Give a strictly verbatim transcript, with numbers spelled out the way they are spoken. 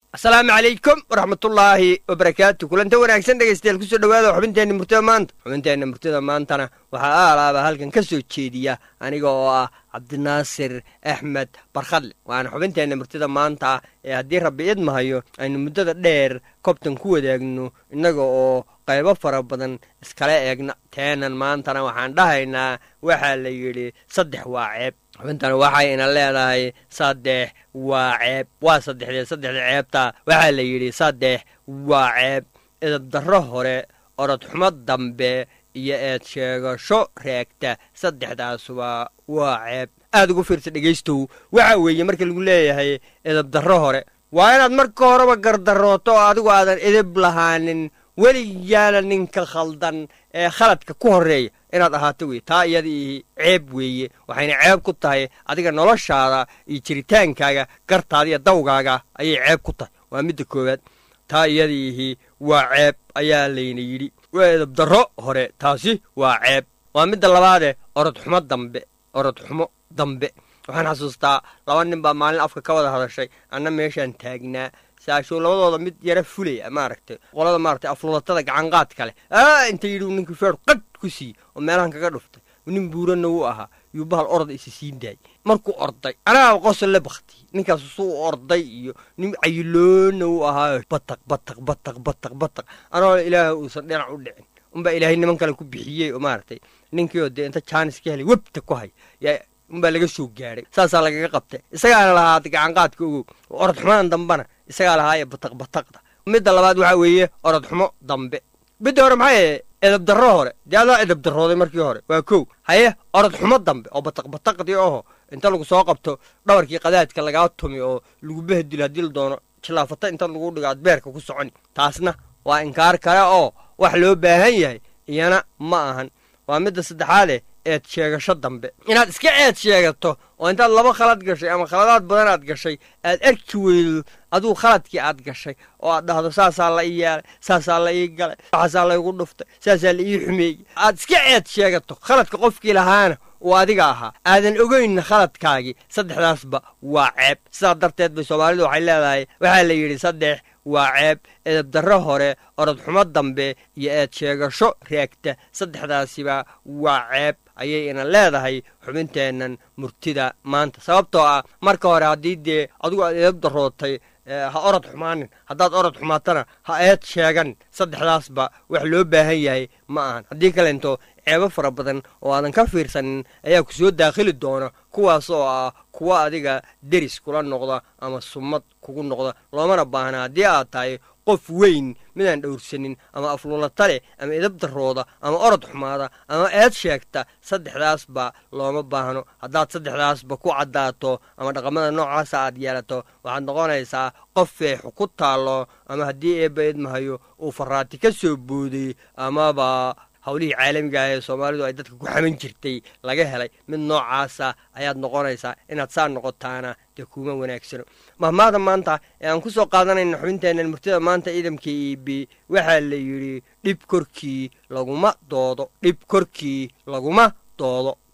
السلام عليكم ورحمة الله وبركاته. كلنا wanaagsan dhageystayaal ku soo dhawaada xubinteena murtida maanta. xubinteena murtida maantana waxa aalaaba halkan ka soo jeediya aniga oo ah Cabdinaasir Axmed Barkhadle. waana xubinteena murtida maanta ee hadii Rabbi idmahayo aynu muddada dheer kobtan ku wadaagno inaga oo qaybo fara badan iskala eegna. teenan maantana waxaan dhahaynaa waxa la yiri saddex waa ceeb. xubintana waxay ina leedahay saddex waa ceeb. waa saddexda saddexda ceebta waxa la yiri saddex waa ceeb. idab darro hore orod xumo dambe iyo eed sheegasho reegta saddexdaas waa waa ceeb. aad ugu fiirsa dhageystow waxa weeye marka lagu leeyahay idab darro hore waa inaad marka horeba gardarooto adigu aadan idib lahaanin weligaana ninka khaldan ee khaladka ku horeeya inaad ahaato wey. taa iyadii ceeb weeye waxayna ceeb ku tahay adiga noloshaada iyo jiritaankaaga gartaada iyo dawgaaga ayay ceeb ku tahay. waa midda koowaad. taa iyadii waa ceeb ayaa layna yidhi. waa edab darro hore taasi waa ceeb. waa midda labaadee orod xumo dambe orod xumo dambe. waxaan xasuustaa laba nin baa maalin afka ka wada hadashay anna meeshaan taagnaa saasho labadooda mid yara fulay maaragtay qolada maaragtay afluulatada gacan qaad kale ah inta yidhi ninkii feer qad ku sii oo meelahan kaga dhuftay nin buurana uu ahaa yuu bahal orod isa siin daayay markuu orday anaa qosol la bakhti ninkaas suu orday iyo nin cayiloona uu ahaa bataq bataq bataq bataq bataq anoo ilaahay uusan dhinac u dhicin unbaa ilaahay niman kale ku bixiyey oo maaragtay ninkii oo dee inta jaanis ka helay webta ku hay yaa unbaa laga soo gaaray saasaa lagaga qabtay isagaana lahaa gacan qaadka ogow orod xumaan dambana isagaa lahaa ee bataq bataqda. midda labaad waxa weeye orod xumo dambe. midda hore maxay edab darro hore dee adaa edab darrooday markii hore waa kow. haye orod xumo dambe oo bataq bataqdii oho inta lagu soo qabto dhabarkii qadaadka lagaa tumi oo lagu bahdilo haddii la doono jilaafata inta lagu dhigo aad beerka ku soconi taasna waa inkaar kale oo wax loo baahan yahay iyana ma ahan. waa midda saddexaadee eed sheegasho dambe inaad iska eed sheegato oo intaad laba khalad gashay ama khaladaad badan aad gashay aad arki weydo aduu khaladkii aad gashay oo aad dhahdo saasaa la ii yeelay saasaa la ii galay waxaasaa laygu dhuftay saasaa la ii xumeeyey aad iska eed sheegato khaladka qofkii lahaana uu adiga ahaa aadan ogeynna khaladkaagii saddexdaasba waa ceeb. sidaa darteed bay soomaalidu waxay leedahay waxaa la yidhi saddex waa ceeb. edab darro hore orod xumo dambe iyo eed sheegasho reegta saddexdaasiba waa ceeb ayay ina leedahay xubinteennan murtida maanta. sababtoo ah marka hore haddii dee adigu aad edab darrootay ha orod xumaanin haddaad orod xumaatana ha eed sheegan saddexdaasba wax loo baahan yahay ma ahan. haddii kalento ceebo fara badan oo aadan ka fiirsanin ayaa ku soo daakhili doona kuwaas oo ah kuwa adiga deris kula noqda ama sumad kugu noqda loomana baahna haddii aad tahay qof weyn midaan dhowrsanin ama afluulata leh ama edab darrooda ama orod xumaada ama eed sheegta saddexdaasba looma baahno. haddaad saddexdaasba ku caddaato ama dhaqamada noocaasa aad yeelato waxaad noqonaysaa qof feexu ku taallo ama haddii eebba idmahayo uu faraati ka soo booday amaba hawlihii caalamiga ah ee soomaalidu ay dadka ku xaman jirtay laga helay mid noocaasa ayaad noqonaysaa. inaad saa noqotaana dee kuma wanaagsano. mahmaada maanta ee aan ku soo qaadanayna xubinteennan murtida maanta ciidamka iibi waxaa la yidhi dhib korkii laguma doodo dhib korkii laguma doodo.